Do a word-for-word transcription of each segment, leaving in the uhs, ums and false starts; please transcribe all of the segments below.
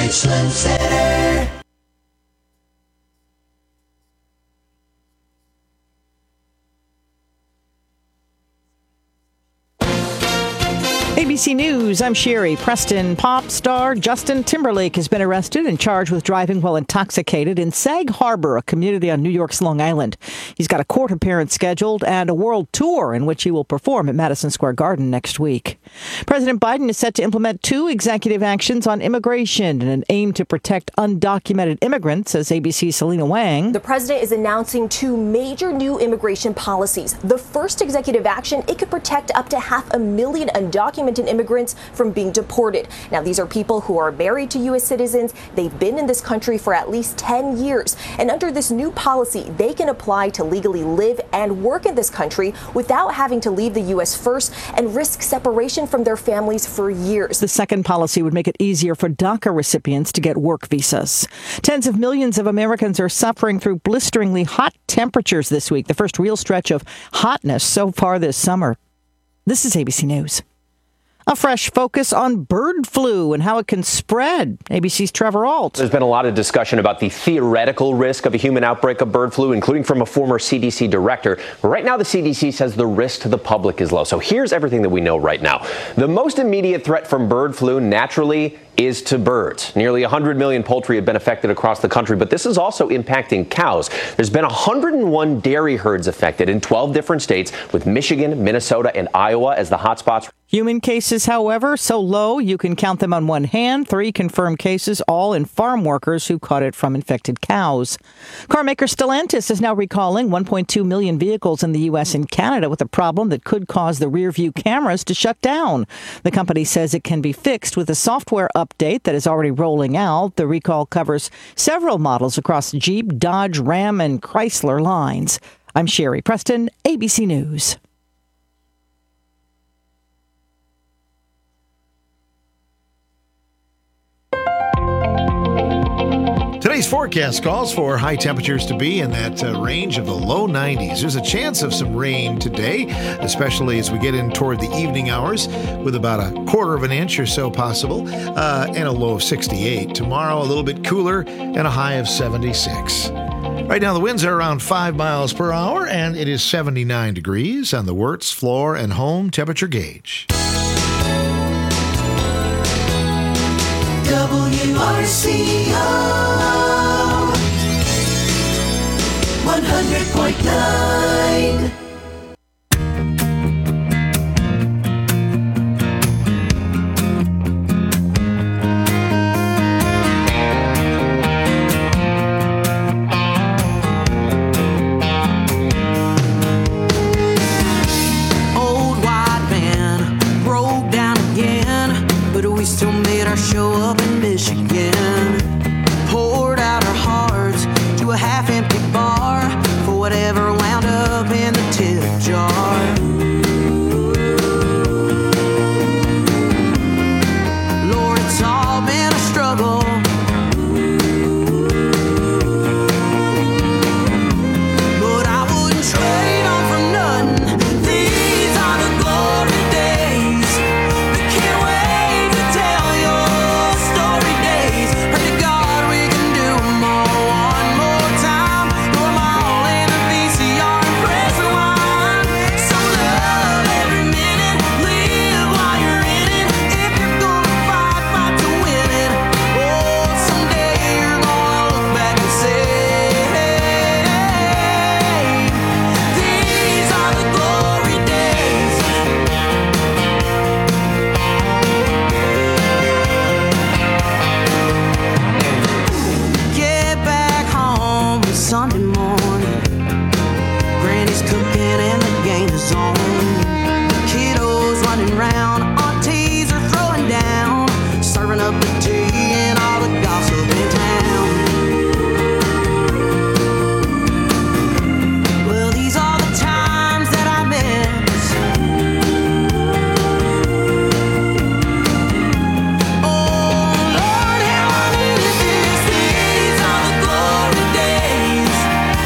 Richland Center. A B C News, I'm Sherry. Preston pop star Justin Timberlake has been arrested and charged with driving while intoxicated in Sag Harbor, a community on New York's Long Island. He's got a court appearance scheduled and a world tour in which he will perform at Madison Square Garden next week. President Biden is set to implement two executive actions on immigration in an aim to protect undocumented immigrants, says A B C's Selena Wang. The president is announcing two major new immigration policies. The first executive action, it could protect up to half a million undocumented immigrants from being deported. Now, these are people who are married to U S citizens. They've been in this country for at least ten years. And under this new policy, they can apply to legally live and work in this country without having to leave the U S first and risk separation from their families for years. The second policy would make it easier for DACA recipients to get work visas. Tens of millions of Americans are suffering through blisteringly hot temperatures this week, the first real stretch of hotness so far this summer. This is A B C News. A fresh focus on bird flu and how it can spread. A B C's Trevor Ault. There's been a lot of discussion about the theoretical risk of a human outbreak of bird flu, including from a former C D C director. Right now, the C D C says the risk to the public is low. So here's everything that we know right now. The most immediate threat from bird flu, naturally, is to birds. Nearly one hundred million poultry have been affected across the country, but this is also impacting cows. There's been one hundred one dairy herds affected in twelve different states, with Michigan, Minnesota, and Iowa as the hotspots. Human cases, however, so low you can count them on one hand. Three confirmed cases, all in farm workers who caught it from infected cows. Carmaker Stellantis is now recalling one point two million vehicles in the U S and Canada with a problem that could cause the rear view cameras to shut down. The company says it can be fixed with a software update that is already rolling out. The recall covers several models across Jeep, Dodge, Ram, and Chrysler lines. I'm Sherry Preston, A B C News. Today's forecast calls for high temperatures to be in that uh, range of the low nineties. There's a chance of some rain today, especially as we get in toward the evening hours, with about a quarter of an inch or so possible, uh, and a low of sixty-eight. Tomorrow, a little bit cooler and a high of seventy-six. Right now, the winds are around five miles per hour, and it is seventy-nine degrees on the Wirtz floor and home temperature gauge. W R C O one hundred point nine. Old white van broke down again, but we still made our show up in Michigan. Poured out our hearts to a half-empty bar for whatever wound up in the tip jar. Lord, it's all been a struggle. But I wouldn't trade on for nothing. These are the glory days. I can't wait to tell your story days. Pray to God we can do them all one more time. Throw them all in a V C R and press rewind. So love every minute, live while you're in it. If you're gonna fight, fight to win it. Oh, someday you're gonna look back and say, these are the glory days. Get back home on Sunday morning. Granny's cooking and the game is on. Kiddos running round, aunties are throwing down, serving up the tea and all the gossip in town. Well, these are the times that I miss. Oh, Lord, how I needed this. These are the glory days.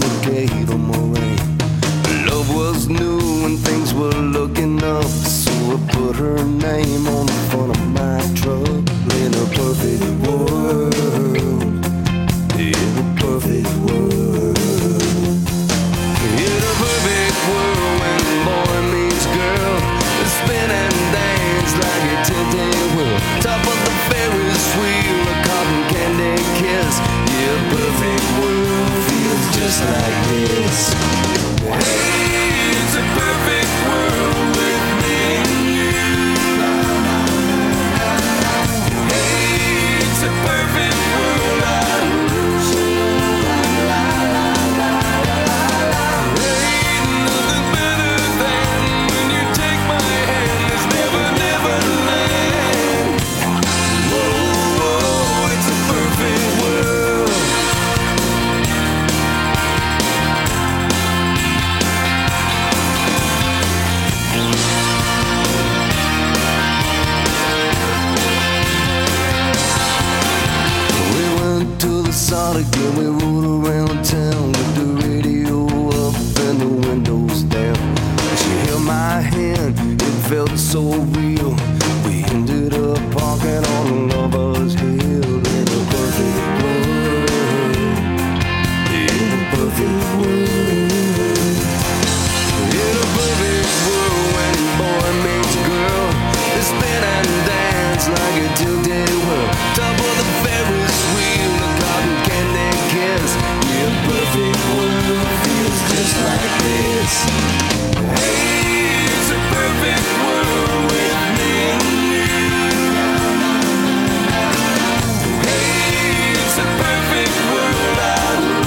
Kate or Moraine. Love was new and things were looking up, so I put her name on the front of my truck. In a perfect world, in a perfect world, in a perfect world, when boy meets girl, they spin and dance like a ten-day whirl. Top of the Ferris wheel, a cotton candy kiss. Yeah, a perfect world feels just like this. Hey, it's a perfect world with me and you. Hey, it's a perfect world. I ain't nothing better than when you take my hand. It's never, never land. Whoa, whoa, it's a perfect world. We went to the Sonic and we rode around town with the radio up and the windows down. She held my hand, it felt so real. We ended up parking on Lover's Hill in a perfect world. In a perfect world. In a perfect world, when boy meets girl, they spin and dance like a two-day whirl. Top of the Ferris wheel, a cotton candy kiss. Yeah, a perfect world feels just like this. Hey, it's a perfect world with me and you. Hey, it's a perfect world. I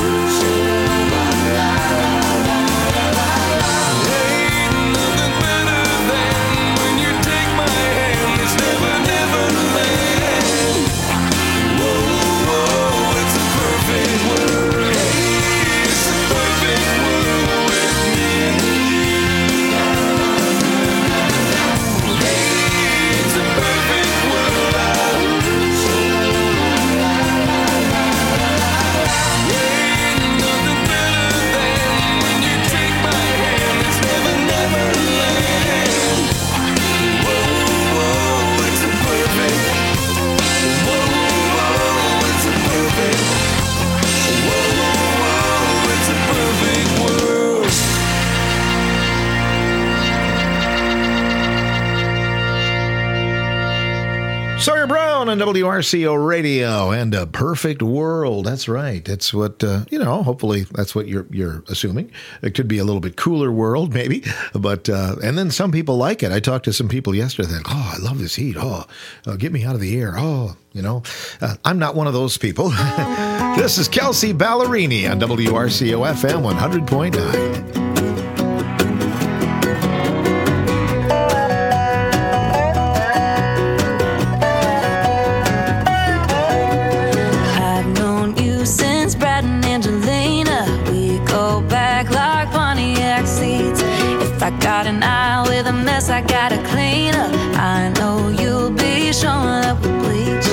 ain't nothing better than when you take my hand. It's never, never land. Whoa, whoa, it's a perfect world. Hey, it's a perfect world with me and you. Hey, it's a perfect world. I ain't nothing better than when you take my hand. It's never, never land. Whoa, whoa, it's a perfect. Whoa, whoa, it's a perfect. Whoa, whoa, it's a perfect world. Sawyer Brown on W R C O Radio and a perfect world. That's right. That's what, uh, you know, hopefully that's what you're you're assuming. It could be a little bit cooler world, maybe. But, uh, and then some people like it. I talked to some people yesterday. Like, oh, I love this heat. Oh, uh, get me out of the air. Oh, you know, uh, I'm not one of those people. This is Kelsey Ballerini on W R C O F M one hundred point nine. I've known you since Brad and Angelina. We go back like Pontiac seats. If I got an eye with a mess, I gotta clean up. I know you'll be showing up with bleach.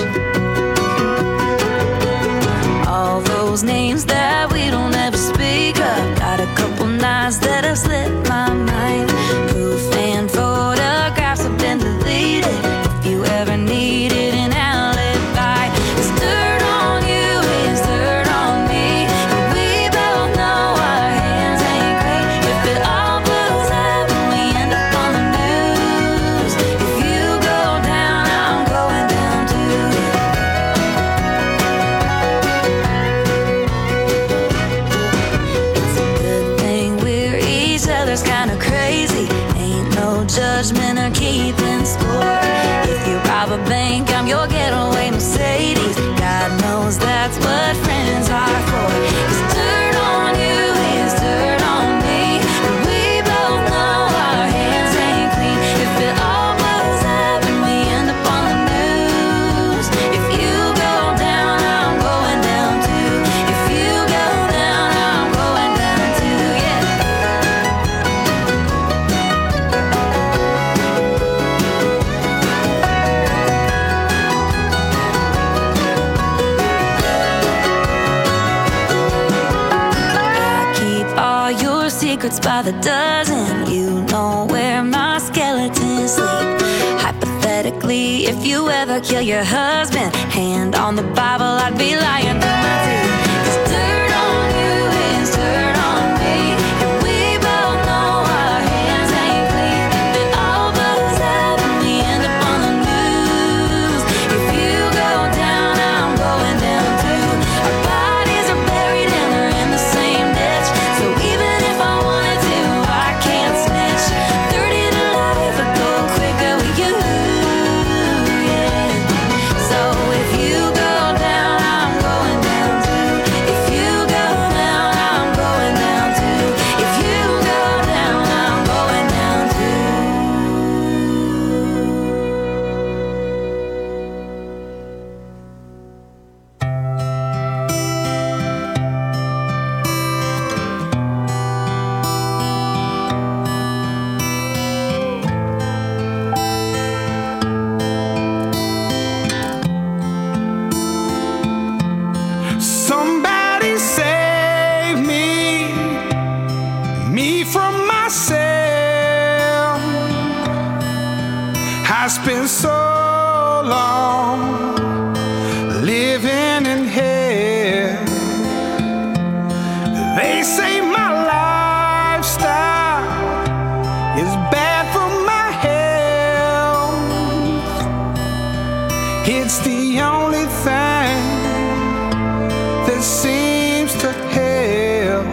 All those names that we don't ever speak of. Got a couple nights that have slipped my mind. Proof and photographs have been deleted. If you ever needed an alibi, it's dirt on you, it's dirt on me. And we both know our hands ain't clean. If it all blows up and we end up on the news, if you go down, I'm going down too. It's a good thing we're each other's secrets by the dozen. You know where my skeletons sleep. Hypothetically, if you ever kill your husband, hand on the Bible, I'd be lying through my teeth. 'Cause dirt on you is dirt on me, and we both know our hands ain't clean. It all blows up and we end up on the news. If you go down, I'm going down too. Our bodies are buried and they're in the same ditch. So even if I wanted to, I can't snitch. thirty to life would go quicker with you. Yeah. So if you go down, I'm going down too. If you go down, I'm going down too. If you go down, I'm going down too. Somebody save me, me from myself. I spent so long living in hell. They say my lifestyle is bad for my health. It's the only thing that seems to help.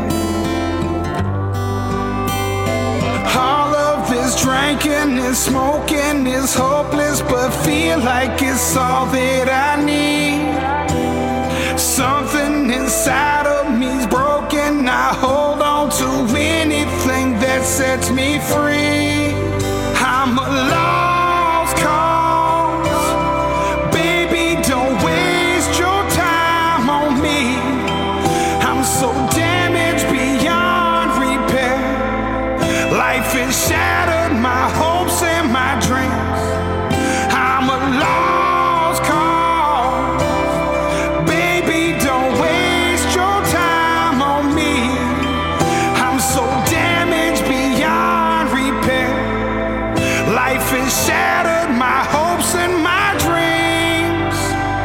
All of this drinking and smoking is hopeless, but feel like it's all that I need. Something inside of me's broken. I hold on to anything that sets me free. I'm a lost cause. Baby, don't waste your time on me. I'm so damaged beyond repair. Life has shattered my hopes and my dreams. I'm a lost cause. Baby, don't waste your time on me. I'm so damaged beyond repair. Life has shattered my hopes and my dreams.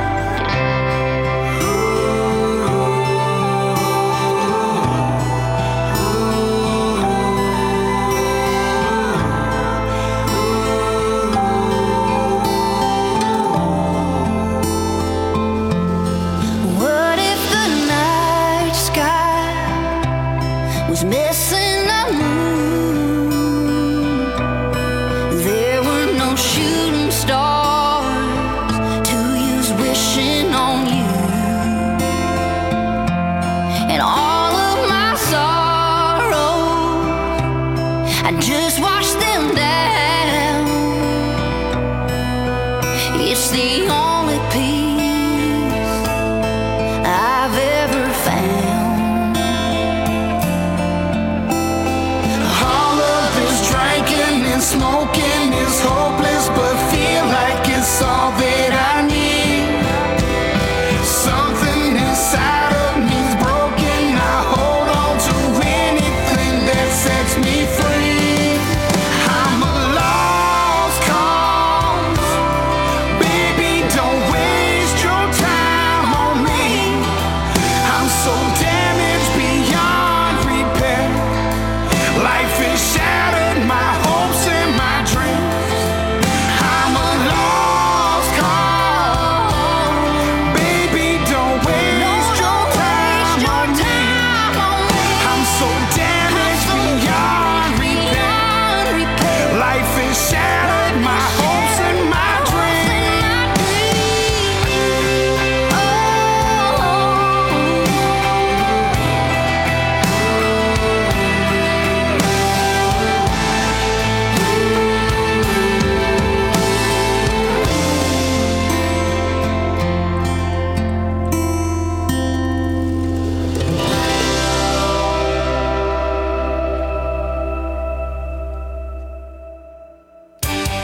What if the night sky was missing a moon? There were no shooting stars to use wishing on you. And all of my sorrows, I just watched them down. It's the only peace I've ever found. All of this drinking and smoking is hopeless, but feel like it's all that I need. Something inside of me's broken. I hold on to anything that sets me free. I'm a lost cause. Baby, don't waste your time on me. I'm so damaged beyond repair. Life has shattered my hopes and my dreams.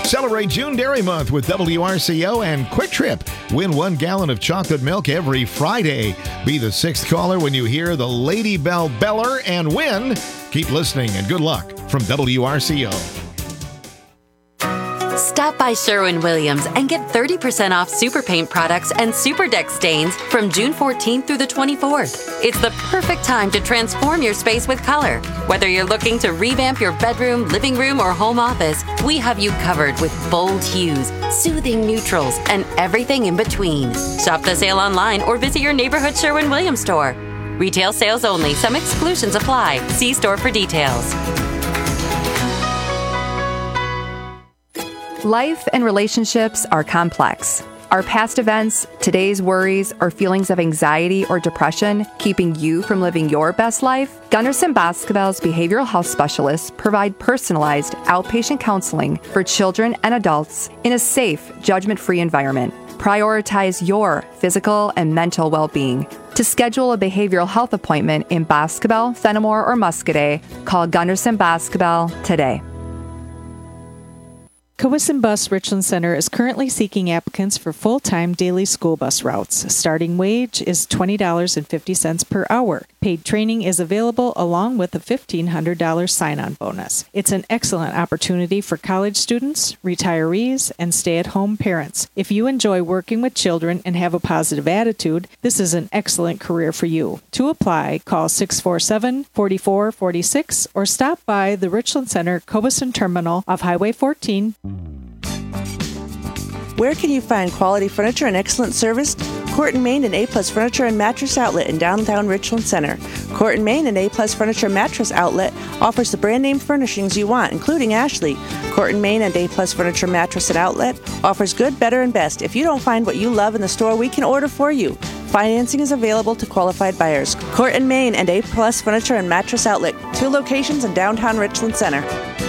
Celebrate June Dairy Month with W R C O and Quick Trip. Win one gallon of chocolate milk every Friday. Be the sixth caller when you hear the Lady Bell Beller and win. Keep listening and good luck from W R C O. Stop by Sherwin-Williams and get thirty percent off Super Paint products and Super Deck stains from June fourteenth through the twenty-fourth. It's the perfect time to transform your space with color. Whether you're looking to revamp your bedroom, living room, or home office, we have you covered with bold hues, soothing neutrals, and everything in between. Shop the sale online or visit your neighborhood Sherwin-Williams store. Retail sales only. Some exclusions apply. See store for details. Life and relationships are complex. Are past events, today's worries, or feelings of anxiety or depression keeping you from living your best life? Gunderson Boscobel's behavioral health specialists provide personalized outpatient counseling for children and adults in a safe, judgment-free environment. Prioritize your physical and mental well-being. To schedule a behavioral health appointment in Boscobel, Fenimore, or Muscadet, call Gunderson Boscobel today. Cowesson Bus Richland Center is currently seeking applicants for full-time daily school bus routes. Starting wage is twenty dollars and fifty cents per hour. Paid training is available along with a fifteen hundred dollars sign-on bonus. It's an excellent opportunity for college students, retirees, and stay-at-home parents. If you enjoy working with children and have a positive attitude, this is an excellent career for you. To apply, call six four seven, four four four six or stop by the Richland Center Cowesson Terminal off Highway fourteen. Where can you find quality furniture and excellent service? Court and Main and A-Plus Furniture and Mattress Outlet in downtown Richland Center. Court and Main and A-Plus Furniture and Mattress Outlet offers the brand name furnishings you want, including Ashley. Court and Main and A-Plus Furniture Mattress and Outlet offers good, better, and best. If you don't find what you love in the store, we can order for you. Financing is available to qualified buyers. Court and Main and A-Plus Furniture and Mattress Outlet, two locations in downtown Richland Center.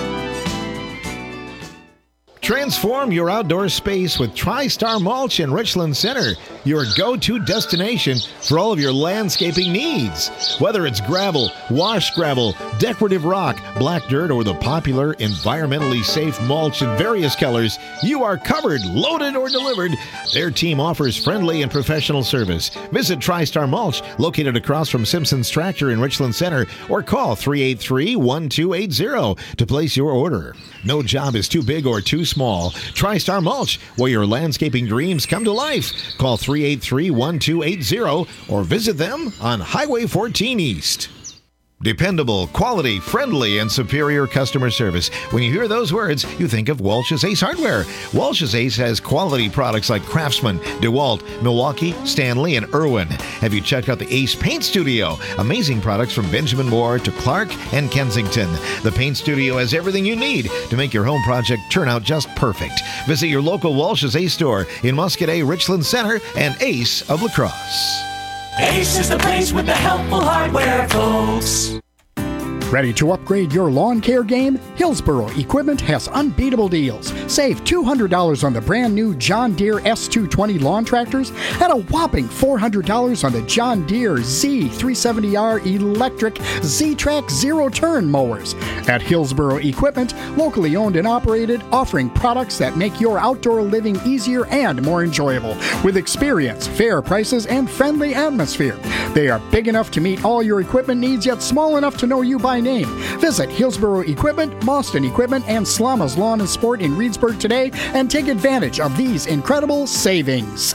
Transform your outdoor space with TriStar Mulch in Richland Center, your go-to destination for all of your landscaping needs. Whether it's gravel, wash gravel, decorative rock, black dirt, or the popular environmentally safe mulch in various colors, you are covered, loaded, or delivered. Their team offers friendly and professional service. Visit TriStar Mulch, located across from Simpson's Tractor in Richland Center, or call three eight three, one two eight zero to place your order. No job is too big or too small. TriStar Mulch, where your landscaping dreams come to life. Call three eight three, one two eight zero or visit them on Highway fourteen East. Dependable, quality, friendly, and superior customer service. When you hear those words, you think of Walsh's Ace Hardware. Walsh's Ace has quality products like Craftsman, DeWalt, Milwaukee, Stanley, and Irwin. Have you checked out the Ace Paint Studio? Amazing products from Benjamin Moore to Clark and Kensington. The Paint Studio has everything you need to make your home project turn out just perfect. Visit your local Walsh's Ace store in Muscadet, Richland Center, and Ace of La Crosse. Ace is the place with the helpful hardware, folks. Ready to upgrade your lawn care game? Hillsboro Equipment has unbeatable deals. Save two hundred dollars on the brand new John Deere S two twenty lawn tractors and a whopping four hundred dollars on the John Deere Z three seventy R electric Z-Track zero-turn mowers. At Hillsboro Equipment, locally owned and operated, offering products that make your outdoor living easier and more enjoyable. With experience, fair prices, and friendly atmosphere. They are big enough to meet all your equipment needs, yet small enough to know you by name. Visit Hillsboro Equipment, Boston Equipment, and Slama's Lawn and Sport in Reedsburg today and take advantage of these incredible savings.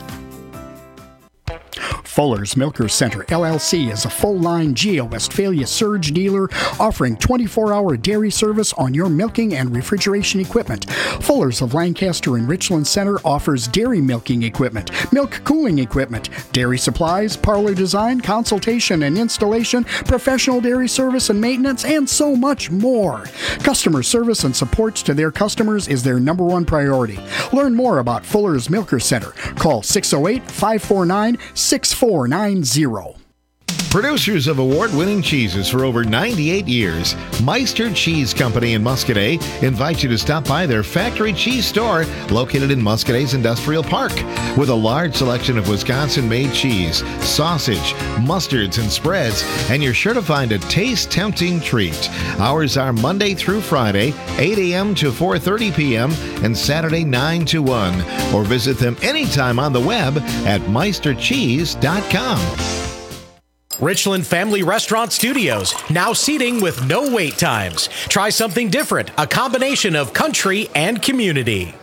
Fuller's Milker Center, L L C, is a full-line Geo Westphalia surge dealer offering twenty-four hour dairy service on your milking and refrigeration equipment. Fuller's of Lancaster and Richland Center offers dairy milking equipment, milk cooling equipment, dairy supplies, parlor design, consultation and installation, professional dairy service and maintenance, and so much more. Customer service and support to their customers is their number one priority. Learn more about Fuller's Milker Center. Call six oh eight, five four nine, six four nine zero. Producers of award-winning cheeses for over ninety-eight years, Meister Cheese Company in Muscadet invites you to stop by their factory cheese store located in Muscadet's Industrial Park. With a large selection of Wisconsin-made cheese, sausage, mustards, and spreads, and you're sure to find a taste-tempting treat. Hours are Monday through Friday, eight a.m. to four thirty p.m., and Saturday, nine to one. Or visit them anytime on the web at meister cheese dot com. Richland Family Restaurant Studios, now seating with no wait times. Try something different, a combination of country and community.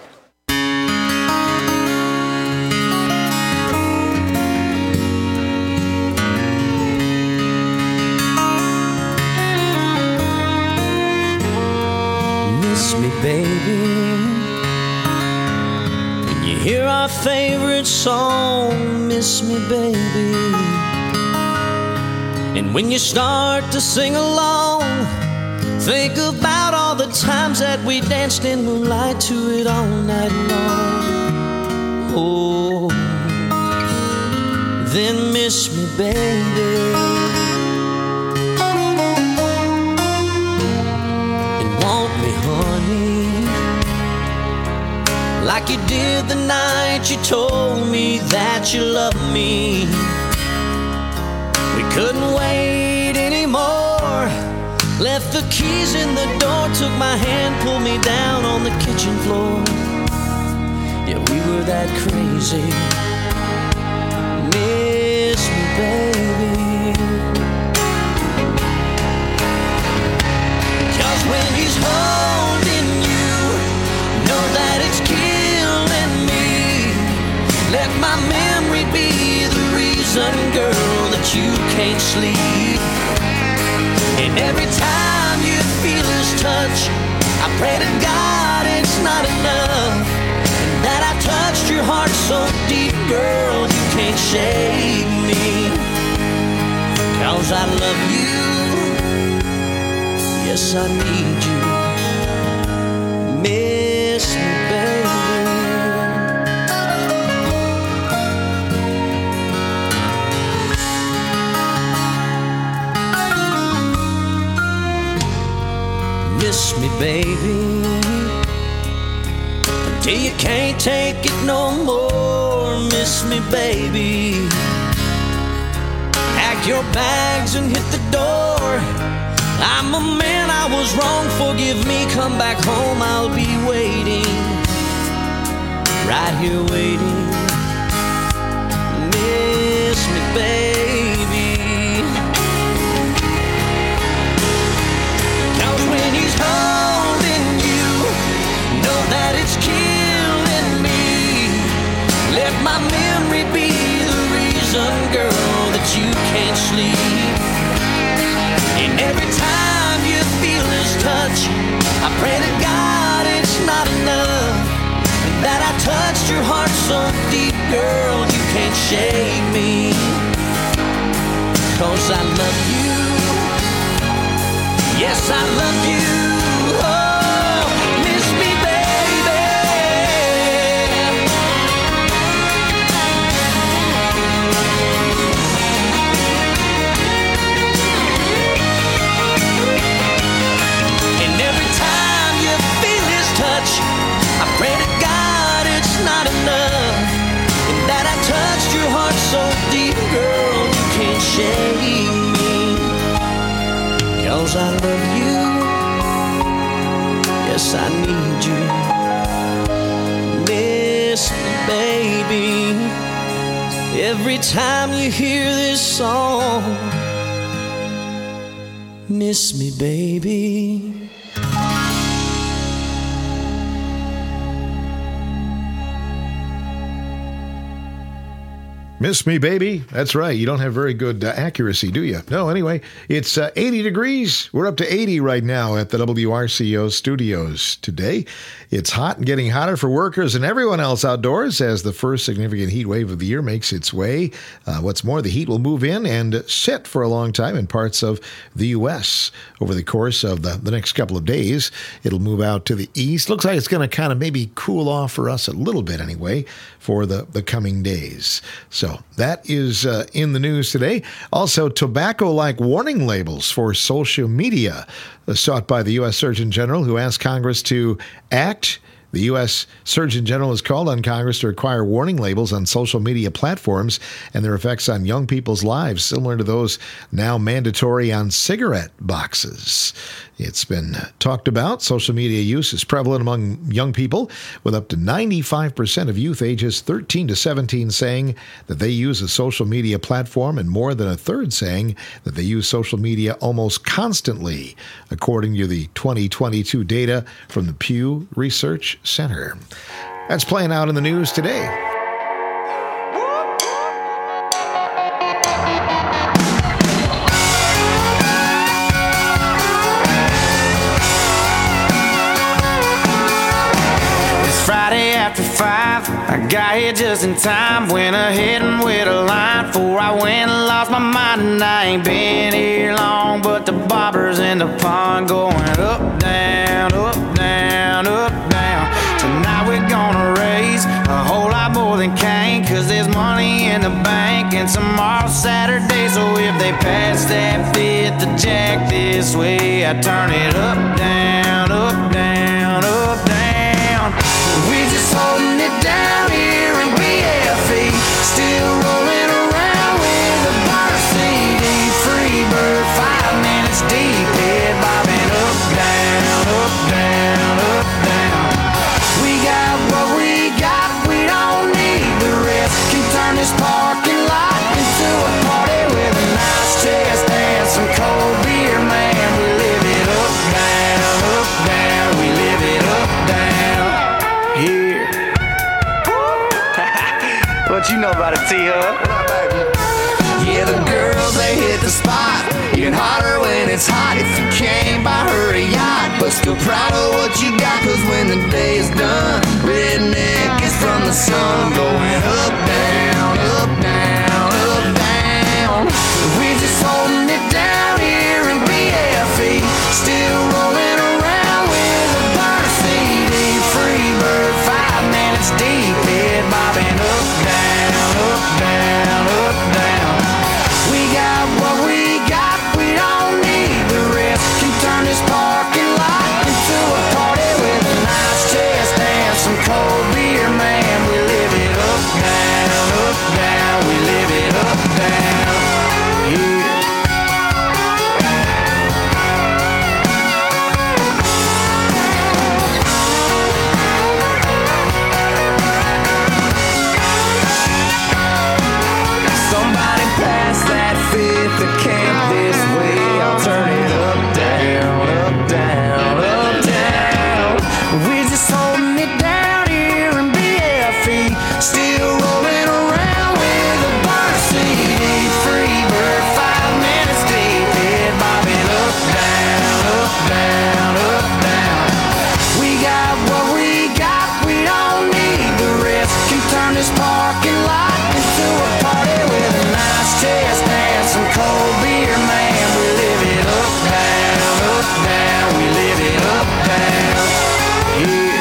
Miss me, baby. When you hear our favorite song, miss me, baby. And when you start to sing along, think about all the times that we danced in moonlight to it all night long. Oh, then miss me, baby. And want me, honey, like you did the night you told me that you loved me. We couldn't wait anymore. Left the keys in the door, took my hand, pulled me down on the kitchen floor. Yeah, we were that crazy. Miss me, baby. Cause when he's holding you, know that it's killing me. Let my memory be the reason, girl, that you can't sleep. And every time you feel his touch, I pray to God it's not enough, and that I touched your heart so deep, girl, you can't shake me. Cause I love you, yes I need you. Miss me, baby. Miss me, baby, until you can't take it no more. Miss me, baby. Pack your bags and hit the door. I'm a man, I was wrong, forgive me. Come back home, I'll be waiting, right here waiting. Miss me, baby. Cause when he's holding you, know that it's killing me. Let my memory be the reason, girl, that you can't sleep. And every time you feel his touch, I pray to God it's not enough, and that I touched your heart so deep, girl, you can't shake me. Cause I love you, yes I love you. Oh, miss me, baby. And every time you feel his touch, I pray to God it's not enough, and that I touched your heart so deep, girl, you can't shake me. Cause I love you, yes I need you. Miss me, baby. Every time you hear this song, miss me, baby. Miss me, baby. That's right. You don't have very good uh, accuracy, do you? No, anyway, it's uh, eighty degrees. We're up to eighty right now at the W R C O studios today. It's hot and getting hotter for workers and everyone else outdoors as the first significant heat wave of the year makes its way. Uh, what's more, the heat will move in and sit for a long time in parts of the U S over the course of the, the next couple of days. It'll move out to the east. Looks like it's going to kind of maybe cool off for us a little bit anyway for the, the coming days. So So that is uh, in the news today. Also, tobacco-like warning labels for social media uh, sought by the U S Surgeon General, who asked Congress to act. The U S Surgeon General has called on Congress to require warning labels on social media platforms and their effects on young people's lives, similar to those now mandatory on cigarette boxes. It's been talked about. Social media use is prevalent among young people, with up to ninety-five percent of youth ages thirteen to seventeen saying that they use a social media platform, and more than a third saying that they use social media almost constantly, according to the twenty twenty-two data from the Pew Research Center. That's playing out in the news today. Friday after five, I got here just in time. Went ahead and with a line before I went and lost my mind. And I ain't been here long, but the bobbers in the pond going up, down, up, down, up, down. Tonight we're gonna raise a whole lot more than Cain, cause there's money in the bank and tomorrow's Saturday. So if they pass that fifth of Jack this way, I turn it up, down, up, down, up, down. We're just holding it down here in B F E, still rolling around with a burner C D. Free bird, five minutes deep, head bobbing up, down, up, down, up, down. We got what we got, we don't need the rest. Can turn this parking lot into a party with a nice chest and some cold beer, man. We live it up, down, up, down. We live it up, down. Here. What you know about a T-Hub? Yeah, the girls, they hit the spot. Even hotter when it's hot. If you came by her a yacht, but still proud of what you got. Cause when the day is done, redneck is from the sun. Going up, down, up, down, up, down. We're just holding it down here in B F E, still rolling around with a burner C D. Free bird, five minutes deep, head bobbing up, down, up, down, up, down. We got what we got, we don't need the rest. Can turn this parking lot into a party with a nice chest and some cold beer, man. We live it up, down, up, down. We live it up, down. Yeah. Somebody pass that fifth of camp this way. I'll turn it up, down, up, down, up, down. We're just holding it down here in B F E, still rolling around with a burner C D. Free bird, five minutes deep, head bobbing up, down, up, down, up, down. We got what we got, we don't need the rest. Can turn this parking lot into a party with a nice chest and some cold beer, man. We live it up, down, up, down. We live it up, down. Yeah.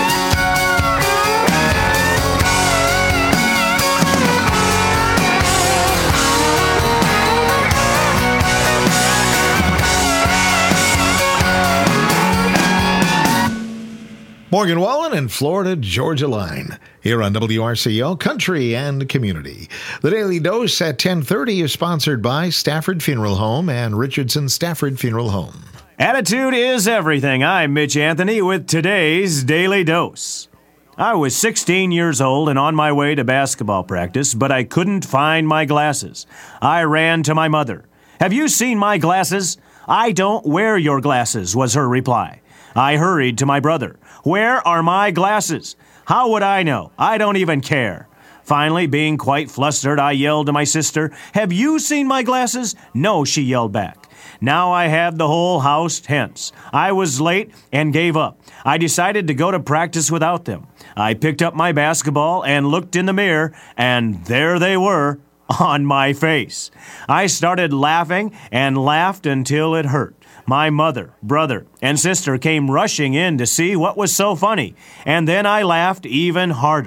Morgan Wallen and Florida Georgia Line here on W R C L Country and Community. The Daily Dose at ten thirty is sponsored by Stafford Funeral Home and Richardson Stafford Funeral Home. Attitude is everything. I'm Mitch Anthony with today's Daily Dose. I was sixteen years old and on my way to basketball practice, but I couldn't find my glasses. I ran to my mother. "Have you seen my glasses?" "I don't wear your glasses," was her reply. I hurried to my brother. "Where are my glasses?" "How would I know? I don't even care." Finally, being quite flustered, I yelled to my sister, "Have you seen my glasses?" "No," she yelled back. Now I have the whole house tense. I was late and gave up. I decided to go to practice without them. I picked up my basketball and looked in the mirror, and there they were, on my face. I started laughing and laughed until it hurt. My mother, brother, and sister came rushing in to see what was so funny, and then I laughed even harder.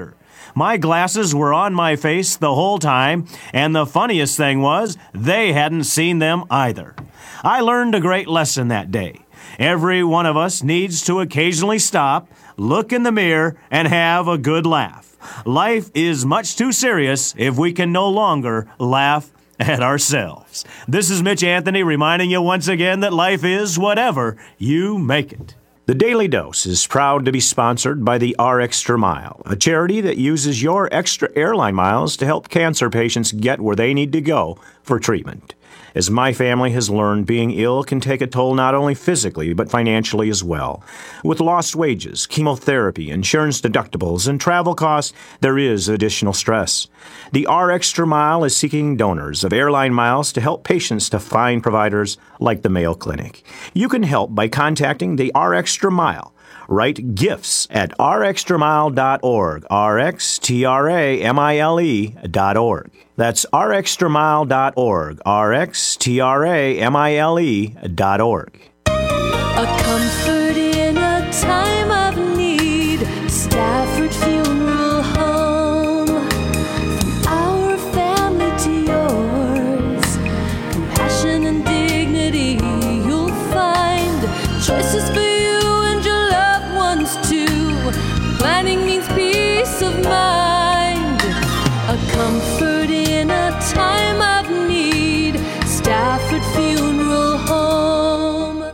My glasses were on my face the whole time, and the funniest thing was, they hadn't seen them either. I learned a great lesson that day. Every one of us needs to occasionally stop, look in the mirror, and have a good laugh. Life is much too serious if we can no longer laugh at ourselves. This is Mitch Anthony reminding you once again that life is whatever you make it. The Daily Dose is proud to be sponsored by the R Extra Mile, a charity that uses your extra airline miles to help cancer patients get where they need to go for treatment. As my family has learned, being ill can take a toll not only physically, but financially as well. With lost wages, chemotherapy, insurance deductibles, and travel costs, there is additional stress. The R Extra Mile is seeking donors of airline miles to help patients to find providers like the Mayo Clinic. You can help by contacting the R Extra Mile. Write gifts at r extra mile dot org, R X T R A M I L E dot org. That's r extra mile dot org, R X T R A M I L E dot org. A comfort in a time of need. Stafford Funeral Home. From our family to yours. Compassion and dignity you'll find. Choices for you and your loved ones too. Planning means peace of mind. A comfort in a time of need. Stafford Funeral Home.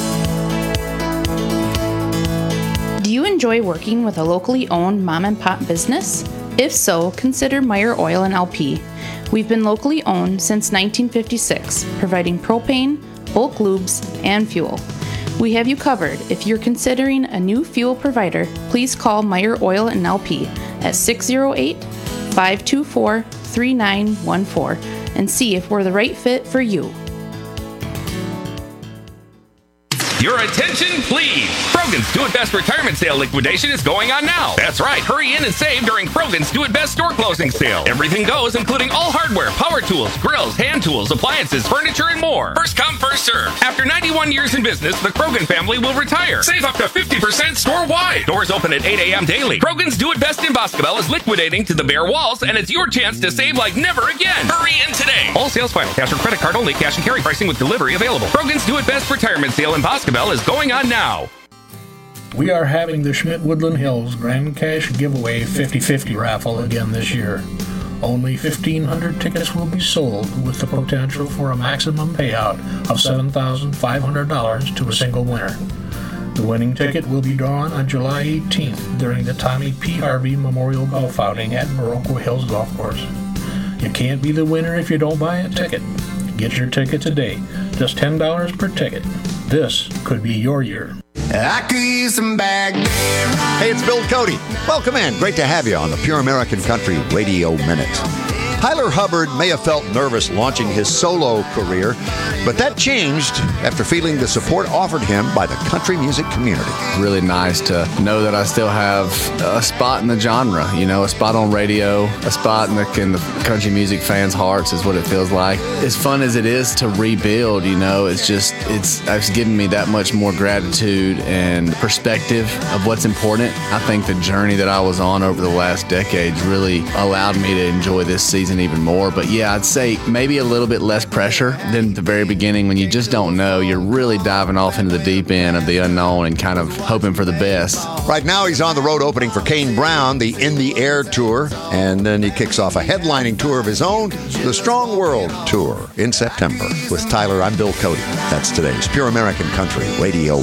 Do you enjoy working with a locally owned mom and pop business? If so, consider Meyer Oil and L P. We've been locally owned since nineteen fifty-six, providing propane, bulk lubes, and fuel. We have you covered. If you're considering a new fuel provider, please call Meyer Oil and L P at six oh eight, five two four, three nine one four and see if we're the right fit for you. Your attention, please. Krogan's Do It Best retirement sale liquidation is going on now. That's right. Hurry in and save during Krogan's Do It Best store closing sale. Everything goes, including all hardware, power tools, grills, hand tools, appliances, furniture, and more. First come, first serve. After ninety-one years in business, the Krogan family will retire. Save up to fifty percent store-wide. Doors open at eight a.m. daily. Krogan's Do It Best in Boscobel is liquidating to the bare walls, and it's your chance to save like never again. Hurry in today. All sales final. Cash or credit card only. Cash and carry pricing with delivery available. Krogan's Do It Best retirement sale in Boscobel is going on now. We are having the Schmidt Woodland Hills Grand Cash Giveaway fifty fifty raffle again this year. Only fifteen hundred tickets will be sold with the potential for a maximum payout of seven thousand five hundred dollars to a single winner. The winning ticket will be drawn on July eighteenth during the Tommy P. Harvey Memorial Golf Outing at Baroque Hills Golf Course. You can't be the winner if you don't buy a ticket. Get your ticket today. Just ten dollars per ticket. This could be your year. I could use some back there. Hey, it's Bill Cody. Welcome in. Great to have you on the Pure American Country Radio Minute. Tyler Hubbard may have felt nervous launching his solo career, but that changed after feeling the support offered him by the country music community. Really nice to know that I still have a spot in the genre, you know, a spot on radio, a spot in the, in the country music fans' hearts is what it feels like. As fun as it is to rebuild, you know, it's just, it's, it's given me that much more gratitude and perspective of what's important. I think the journey that I was on over the last decades really allowed me to enjoy this season even more. But yeah, I'd say maybe a little bit less pressure than the very beginning when you just don't know. You're really diving off into the deep end of the unknown and kind of hoping for the best. Right now he's on the road opening for Kane Brown, the In the Air Tour, and then he kicks off a headlining tour of his own, the Strong World Tour, in September. With Tyler, I'm Bill Cody. That's today's Pure American Country Radio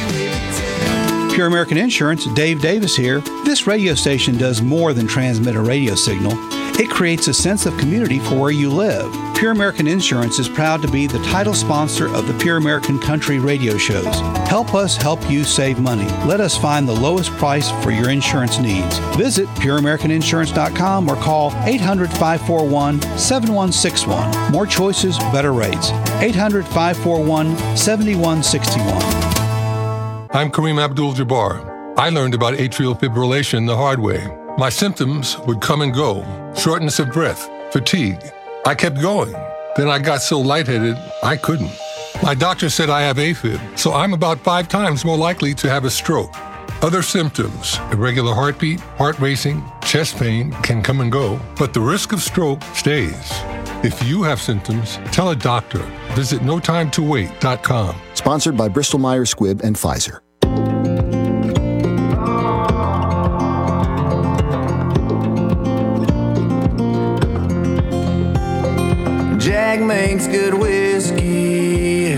Minute. Pure American Insurance, Dave Davis here. This radio station does more than transmit a radio signal. It creates a sense of community for where you live. Pure American Insurance is proud to be the title sponsor of the Pure American Country radio shows. Help us help you save money. Let us find the lowest price for your insurance needs. Visit pure american insurance dot com or call eight hundred, five four one, seven one six one. More choices, better rates. eight hundred, five four one, seven one six one. I'm Kareem Abdul-Jabbar. I learned about atrial fibrillation the hard way. My symptoms would come and go. Shortness of breath, fatigue. I kept going. Then I got so lightheaded, I couldn't. My doctor said I have AFib, so I'm about five times more likely to have a stroke. Other symptoms: irregular heartbeat, heart racing, Chest pain can come and go, but the risk of stroke stays. If you have symptoms, tell a doctor. Visit no time to wait dot com. Sponsored by Bristol Myers Squibb and Pfizer. Jack makes good whiskey.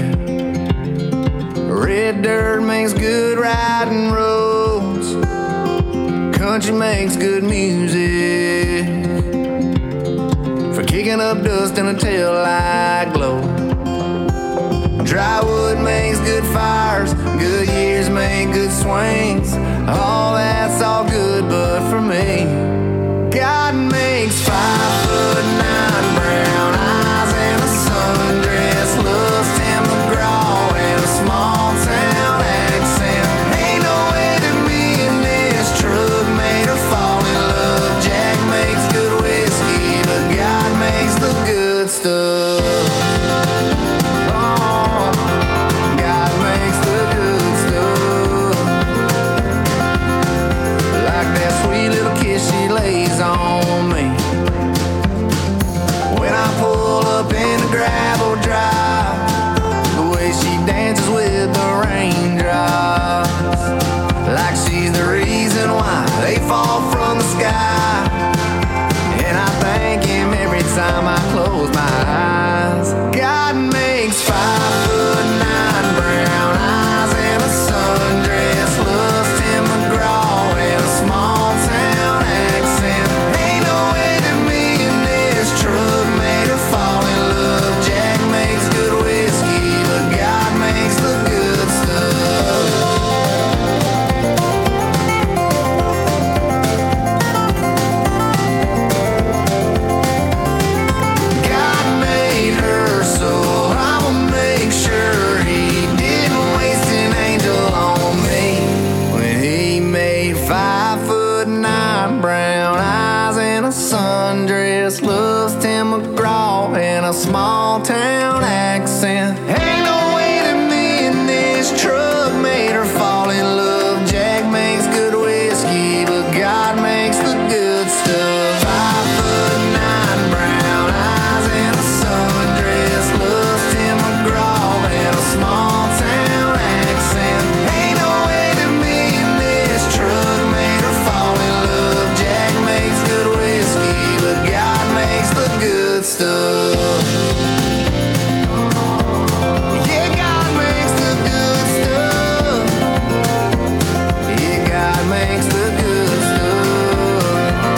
Red dirt makes good riding roads. Country makes good music for kicking up dust in a taillight glow. Dry wood makes good fires. Good years make good swings. All that's all good, but for me, God makes five foot nine brown eyes and a sundress, loves Tim McGraw and a small town accent. Ain't no way that me and this truck made her fall in love. Jack makes good whiskey, but God makes the good stuff. Oh, God makes the good stuff. Like that sweet little kiss she lays on me when I pull up in the gravel drive. The way she dances with the raindrops, like she's the reason why they fall from the sky. And I thank him every time I close my eyes. God makes five foot nine brown eyes and a sundress, loves Tim McGraw and a small town accent. Ain't no way that me and this truck made her fall in love. Jack makes good whiskey, but God makes the good stuff. God made her, so I'ma make sure he didn't waste an angel on me when he made five foot nine brown eyes and a sundress, loves Tim McGraw and a small town accent. Ain't no way that me and this truck made her fall in love. Jack makes good whiskey, but God makes the good stuff. Five foot nine brown eyes and a sundress, loves Tim McGraw and a small town accent. Ain't no way that me and this truck made her fall in love. Jack makes good whiskey, but God makes the good stuff. Yeah, God makes the good stuff. Yeah, God makes the good stuff.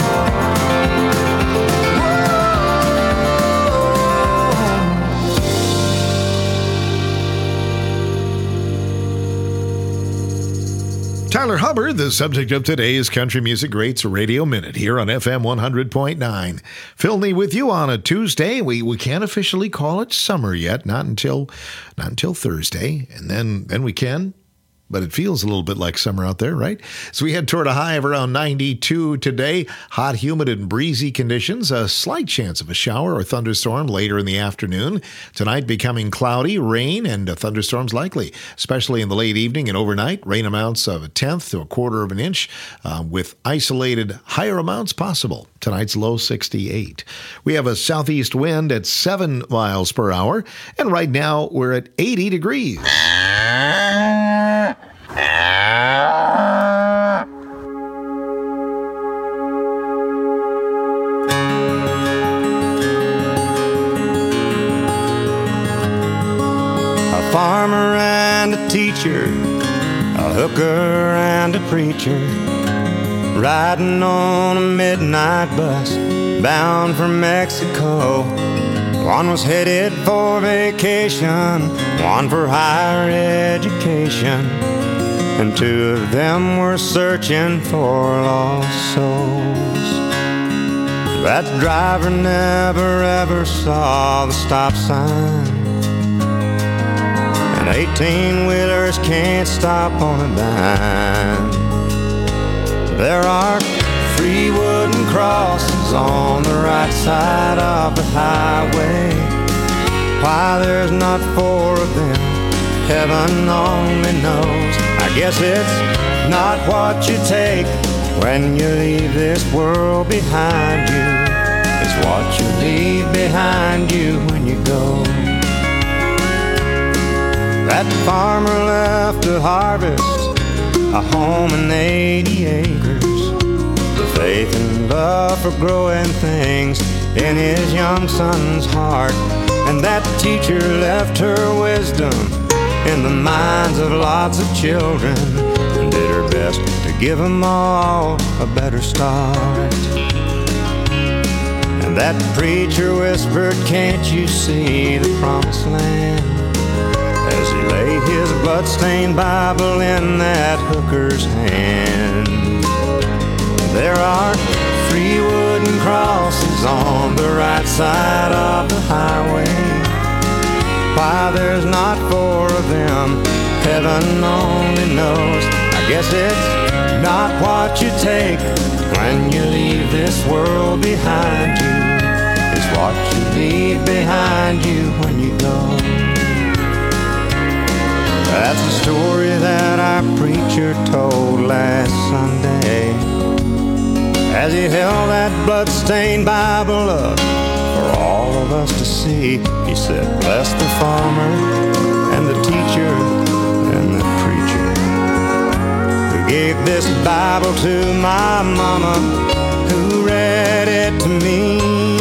Tyler Hubbard, the subject of today's Country Music Greats Radio Minute here on F M one hundred point nine. Phil Nee with you on a Tuesday. We we can't officially call it summer yet, not until not until Thursday, and then then we can. But it feels a little bit like summer out there, right? So we head toward a high of around ninety-two today. Hot, humid, and breezy conditions. A slight chance of a shower or thunderstorm later in the afternoon. Tonight becoming cloudy, rain, and thunderstorms likely, especially in the late evening and overnight. Rain amounts of a tenth to a quarter of an inch, uh, with isolated higher amounts possible. Tonight's low sixty-eight. We have a southeast wind at seven miles per hour, and right now we're at eighty degrees. A farmer and a teacher, a hooker and a preacher, riding on a midnight bus bound for Mexico. One was headed for vacation, one for higher education, and two of them were searching for lost souls. That driver never ever saw the stop sign, and eighteen-wheelers can't stop on a dime. There are three wooden crosses on the right side of the highway. Why there's not four of them, heaven only knows. I guess it's not what you take, when you leave this world behind you is what you leave behind you when you go. That farmer left to harvest a home and eighty acres, the faith and love for growing things in his young son's heart. And that teacher left her wisdom in the minds of lots of children and did her best to give them all a better start. And that preacher whispered, can't you see the promised land? As he laid his bloodstained Bible in that hooker's hand. There are three wooden crosses on the right side of the highway. Why there's not four of them, heaven only knows. I guess it's not what you take when you leave this world behind you. It's what you leave behind you when you go. That's the story that our preacher told last Sunday as he held that bloodstained Bible up for all of us to see. He said, bless the farmer and the teacher and the preacher who gave this Bible to my mama, who read it to me.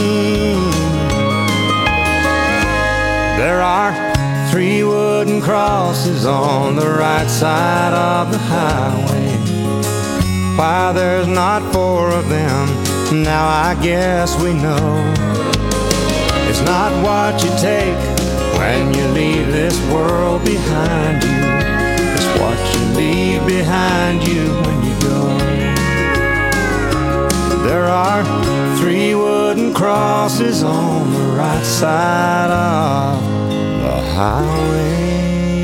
There are three wooden crosses on the right side of the highway. Why there's not four of them, now I guess we know. It's not what you take when you leave this world behind you. It's what you leave behind you when you go. There are three wooden crosses on the right side of the highway.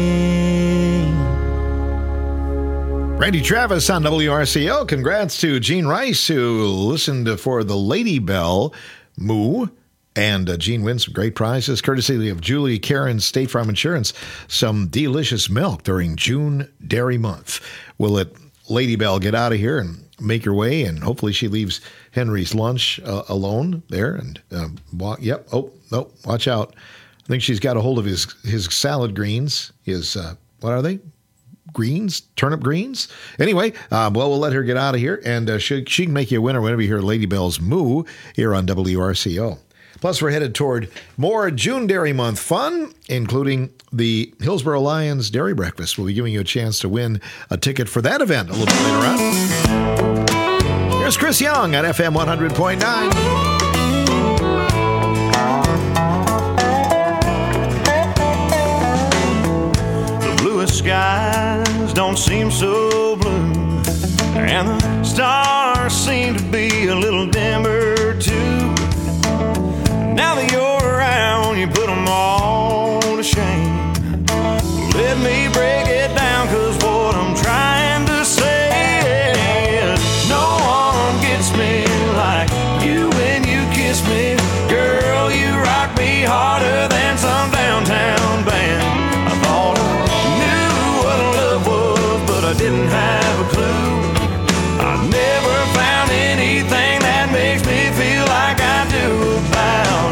Randy Travis on W R C O. Congrats to Gene Rice, who listened for the Lady Bell Moo. And uh, Gene wins some great prizes, courtesy of Julie Caron State Farm Insurance. Some delicious milk during June Dairy Month. We'll let Lady Bell get out of here and make her way, and hopefully she leaves Henry's lunch uh, alone there. And uh, walk, yep, oh, no, watch out. I think she's got a hold of his, his salad greens, his, uh, what are they? Greens, turnip greens. Anyway, um, well, we'll let her get out of here, and uh, she, she can make you a winner whenever you hear Lady Bell's Moo here on W R C O. Plus, we're headed toward more June Dairy Month fun, including the Hillsboro Lions Dairy Breakfast. We'll be giving you a chance to win a ticket for that event a little bit later on. Here's Chris Young at F M one hundred point nine. Skies don't seem so blue, and the stars seem to be a little dimmer too. Now that you're around, you put them all to shame. Let me break it down, cause what I'm trying to say is no one gets me like you when you kiss me. Girl, you rock me harder than some downtown band. I thought I didn't have a clue. I never found anything that makes me feel like I do about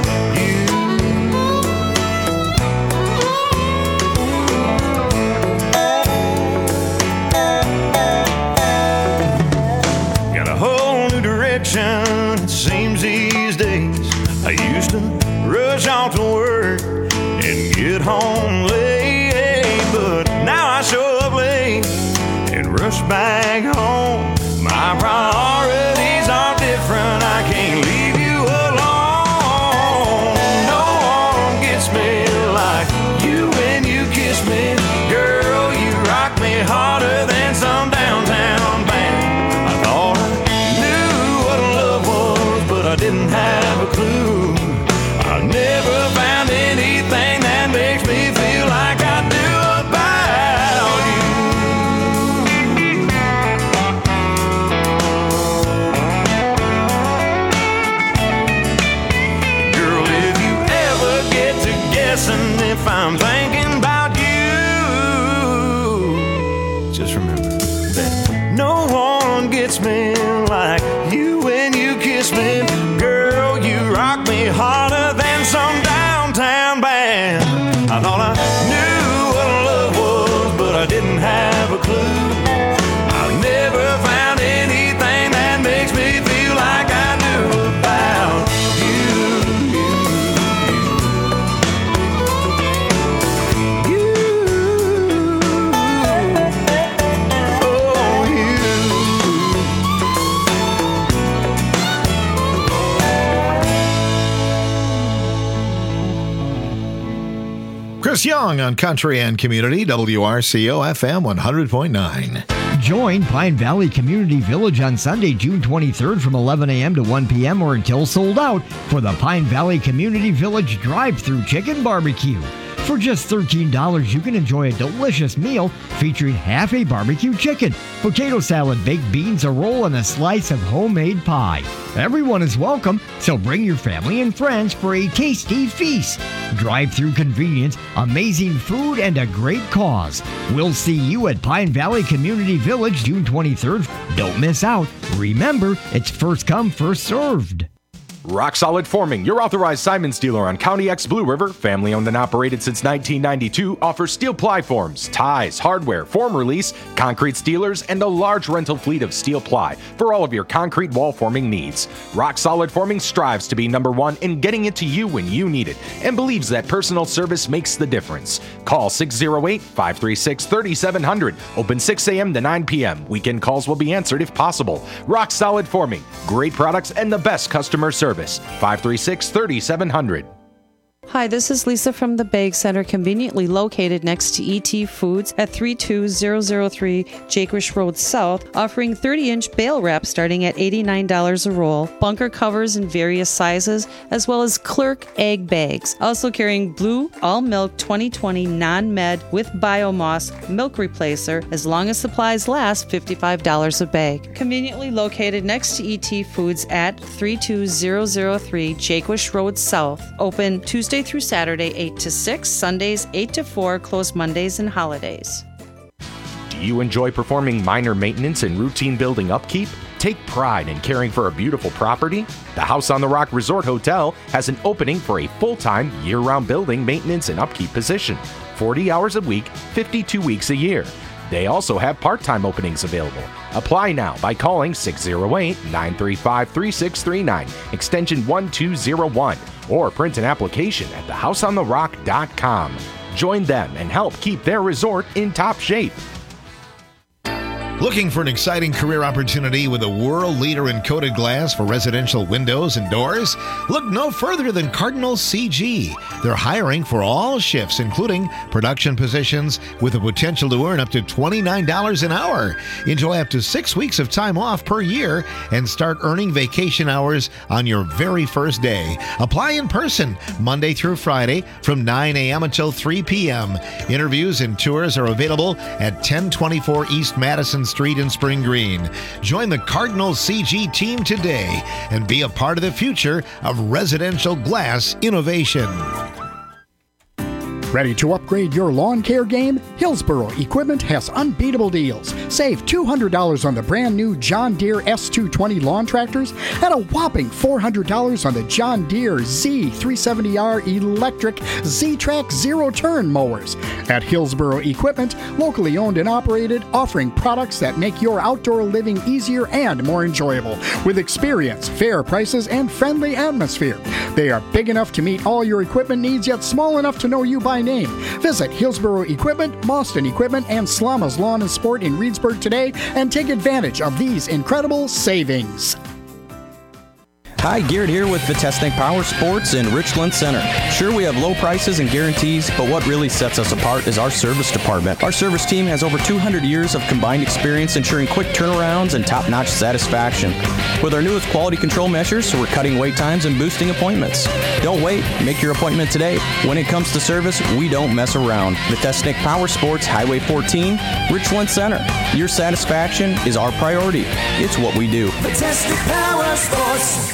you. Got a whole new direction, it seems these days. I used to rush off to work and get home late, but now I show up late and rush back home. My priorities are different, I can't leave you alone. No one gets me like you when you kiss me. Girl, you rock me harder than some downtown band. I thought I knew what love was, but I didn't have a clue. I never found anything that makes me feel like I do about you. And if I'm thinking about you, just remember that no one gets me Chris Young on Country and Community, W R C O F M one hundred point nine. Join Pine Valley Community Village on Sunday, June twenty-third from eleven a.m. to one p.m. or until sold out for the Pine Valley Community Village Drive-Thru Chicken Barbecue. For just thirteen dollars, you can enjoy a delicious meal featuring half a barbecue chicken, potato salad, baked beans, a roll, and a slice of homemade pie. Everyone is welcome, so bring your family and friends for a tasty feast. Drive-through convenience, amazing food, and a great cause. We'll see you at Pine Valley Community Village June twenty-third. Don't miss out. Remember, it's first come, first served. Rock Solid Forming, your authorized Simons dealer on County X Blue River, family owned and operated since nineteen ninety-two, offers steel ply forms, ties, hardware, form release, concrete steelers, and a large rental fleet of steel ply for all of your concrete wall forming needs. Rock Solid Forming strives to be number one in getting it to you when you need it and believes that personal service makes the difference. Call six oh eight, five three six, three seven zero zero. Open six a.m. to nine p.m. Weekend calls will be answered if possible. Rock Solid Forming, great products and the best customer service. five three six, three seven zero zero. Hi, this is Lisa from the Bag Center, conveniently located next to E T Foods at three two zero zero three Jaquish Road South, offering thirty inch bale wrap starting at eighty-nine dollars a roll, bunker covers in various sizes, as well as Clerk egg bags. Also carrying Blue All Milk twenty twenty Non-Med with Biomoss Milk Replacer, as long as supplies last, fifty-five dollars a bag. Conveniently located next to E T Foods at three two zero zero three Jaquish Road South, open Tuesday through Saturday eight to six, Sundays eight to four, closed Mondays and holidays. Do you enjoy performing minor maintenance and routine building upkeep? Take pride in caring for a beautiful property? The House on the Rock Resort Hotel has an opening for a full-time, year-round building maintenance and upkeep position, forty hours a week, fifty-two weeks a year. They also have part-time openings available. Apply now by calling six oh eight, nine three five, three six three nine, extension one two zero one, or print an application at the house on the rock dot com. Join them and help keep their resort in top shape. Looking for an exciting career opportunity with a world leader in coated glass for residential windows and doors? Look no further than Cardinal C G. They're hiring for all shifts, including production positions, with the potential to earn up to twenty-nine dollars an hour. Enjoy up to six weeks of time off per year and start earning vacation hours on your very first day. Apply in person Monday through Friday from nine a.m. until three p.m. Interviews and tours are available at ten twenty-four East Madison Street in Spring Green. Join the Cardinal C G team today and be a part of the future of residential glass innovation. Ready to upgrade your lawn care game? Hillsboro Equipment has unbeatable deals. Save two hundred dollars on the brand new John Deere S two twenty lawn tractors and a whopping four hundred dollars on the John Deere Z three seventy R electric Z-Track zero-turn mowers. At Hillsboro Equipment, locally owned and operated, offering products that make your outdoor living easier and more enjoyable. With experience, fair prices, and friendly atmosphere. They are big enough to meet all your equipment needs, yet small enough to know you by name. Visit Hillsboro Equipment, Boston Equipment, and Slama's Lawn and Sport in Reedsburg today and take advantage of these incredible savings. Hi, Garrett here with Vitesnik Power Sports in Richland Center. Sure, we have low prices and guarantees, but what really sets us apart is our service department. Our service team has over two hundred years of combined experience ensuring quick turnarounds and top-notch satisfaction. With our newest quality control measures, we're cutting wait times and boosting appointments. Don't wait, make your appointment today. When it comes to service, we don't mess around. Vitesnik Power Sports, Highway fourteen, Richland Center. Your satisfaction is our priority. It's what we do. Vitesnik Power Sports.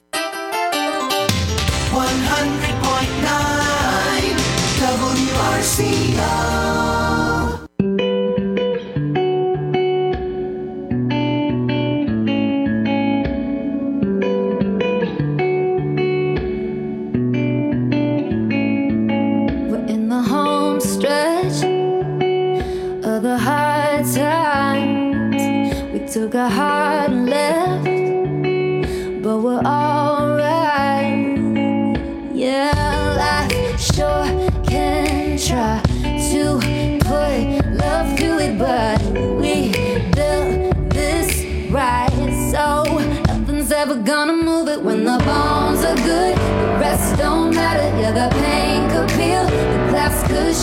one hundred point nine W R C O. We're in the home stretch of the hard times. We took a hard left, but we're alright. Yeah, life sure can try to put love to it, but we built this right, so nothing's ever gonna move it. When the bones are good, the rest don't matter. Yeah, the pain could peel, the glass could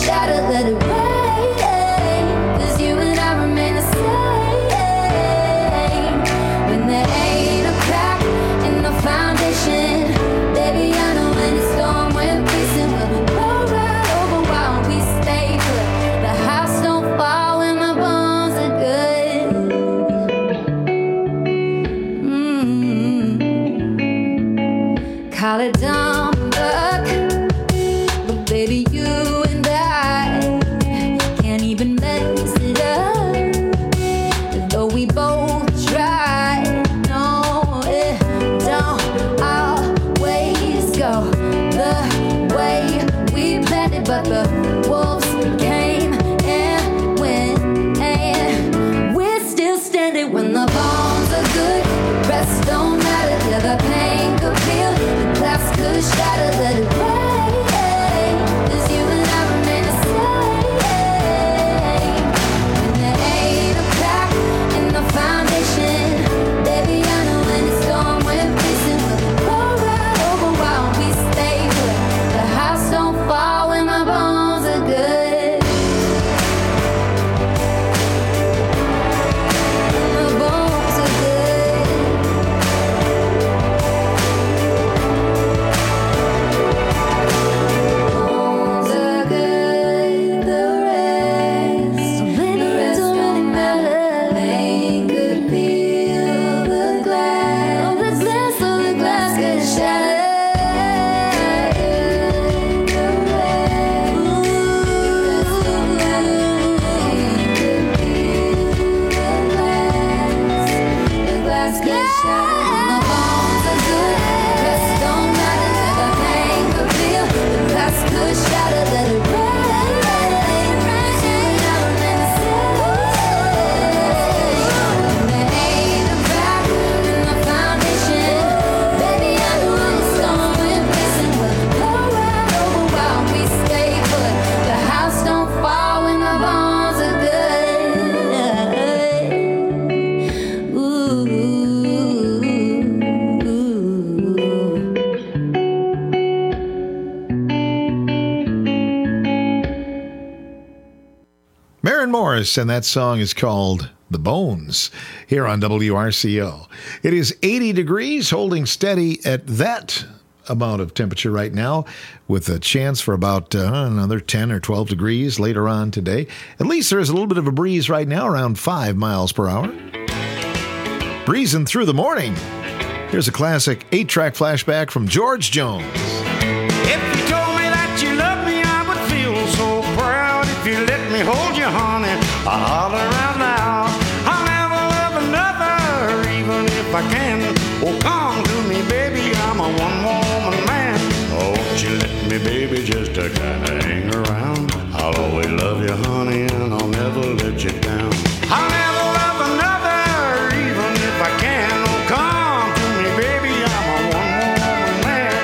Morris, and that song is called The Bones here on W R C O. It is eighty degrees, holding steady at that amount of temperature right now, with a chance for about uh, another ten or twelve degrees later on today. At least there's a little bit of a breeze right now, around five miles per hour. Breezing through the morning. Here's a classic eight-track flashback from George Jones. If you told me that you loved me, I would feel so proud. If you let me hold you, honey, I'll holler out loud. I'll never love another, even if I can. Oh, come to me, baby, I'm a one-woman man. Oh, won't you let me, baby, just to kind of hang around. I'll always love you, honey, and I'll never let you down. I'll never love another, even if I can. Oh, come to me, baby, I'm a one-woman man.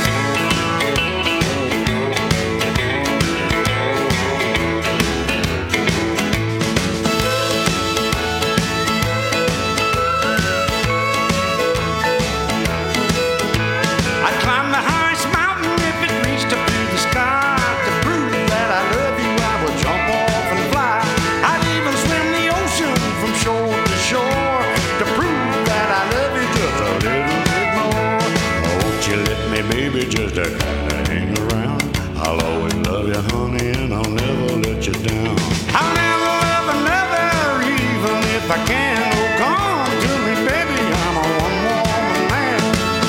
I'd climb the highest mountain if it reached up to the sky. To prove that I love you, I would jump off and fly. I'd even swim the ocean from shore to shore to prove that I love you just a little bit more. Oh, won't you let me, baby, just to kind of hang around? I'll always love you, honey, and I'll never let you down. I'll never love another, even if I can. Oh, come to me, baby, I'm a one-woman man.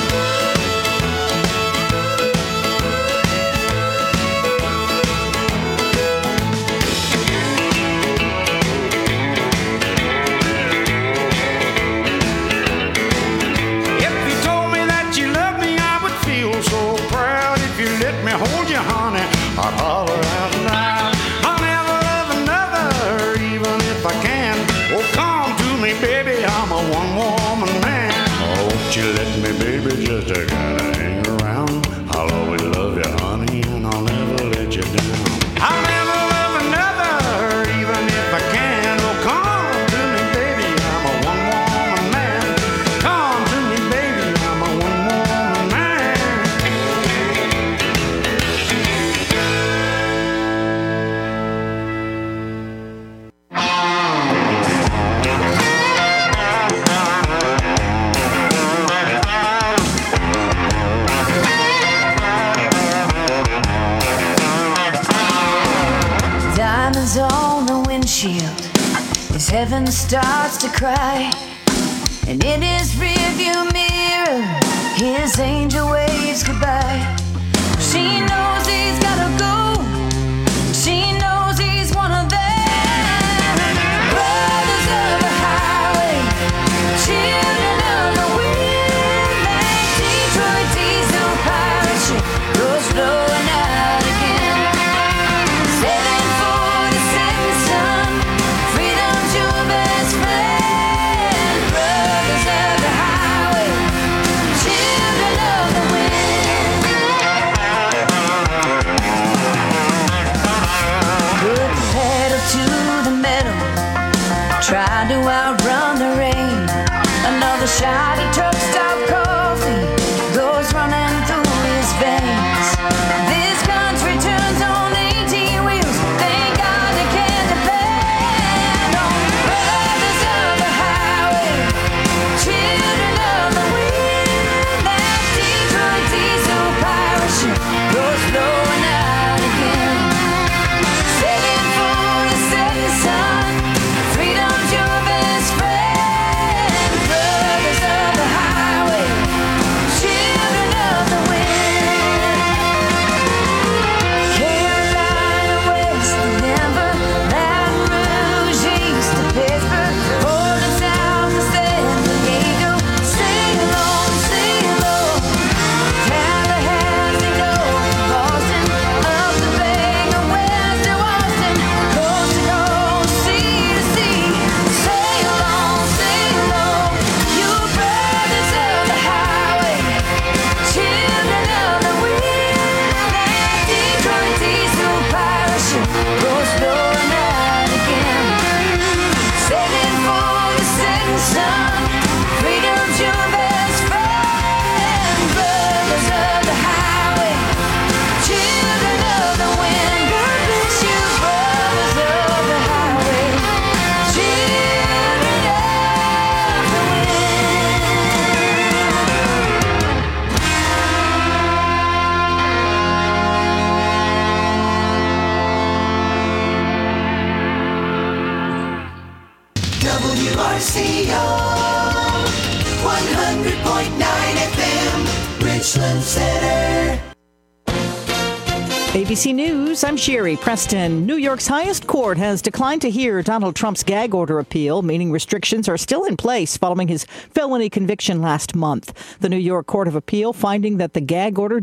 If you told me that you loved me, I would feel so proud. If you let me hold you, honey, I'd holler out loud. I'll never love another, even if I can. Oh, come to me, baby, I'm a one-woman man. Oh, won't you let me, baby, just to kind of hang around? I'll always love you, honey, and I'll never let you down. I'll never love another, even if I can. Oh, come to me, baby, I'm a one-woman man. Come to me, baby, I'm a one-woman man. Diamonds on the windshield as heaven starts to cry. And in his rearview mirror, his angel waves goodbye. She knows he's gotta go. She knows he's one of them. Brothers of the highway, children of the wind. That Detroit diesel pirate ship goes blowing out again. seven forty-seven, son, freedom's your best friend. Brothers of the highway, children of the wind. Put the pedal to the metal, try to outrun the rain. Another shot of truck stop coffee goes running through his veins. This country turns on eighteen wheels. Thank God they can depend on brothers of the highway, children of the wind. That Detroit diesel pirate ship goes blowing out again. seven forty-seven, son, freedom's your best friend. Brothers of the highway, W R C O, one hundred point nine F M, Richland Center. A B C News, I'm Sherry Preston. New York's highest court has declined to hear Donald Trump's gag order appeal, meaning restrictions are still in place following his felony conviction last month. The New York Court of Appeal finding that the gag order